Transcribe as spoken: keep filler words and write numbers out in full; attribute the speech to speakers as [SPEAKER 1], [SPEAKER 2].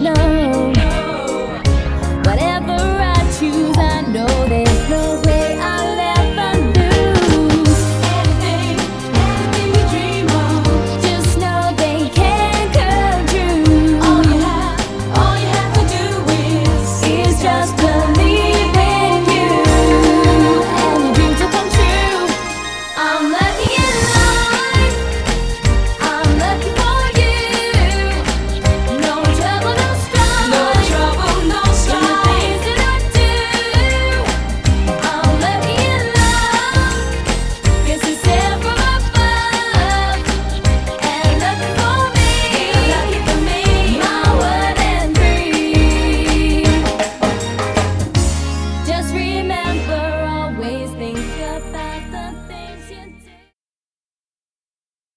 [SPEAKER 1] know. Whatever I choose, I know there's no way I'll ever lose. Anything, anything you dream of, just know they can come true. All you have, all you have to do is, is just believe in you, and your dreams will come true. I'm lucky in life, I'm lucky for you. No trouble, no strife, no trouble, no strife. In the things that I do, I'm lucky in love. Guess it's sent from above, and lucky for me, lucky for me, my one and three. Just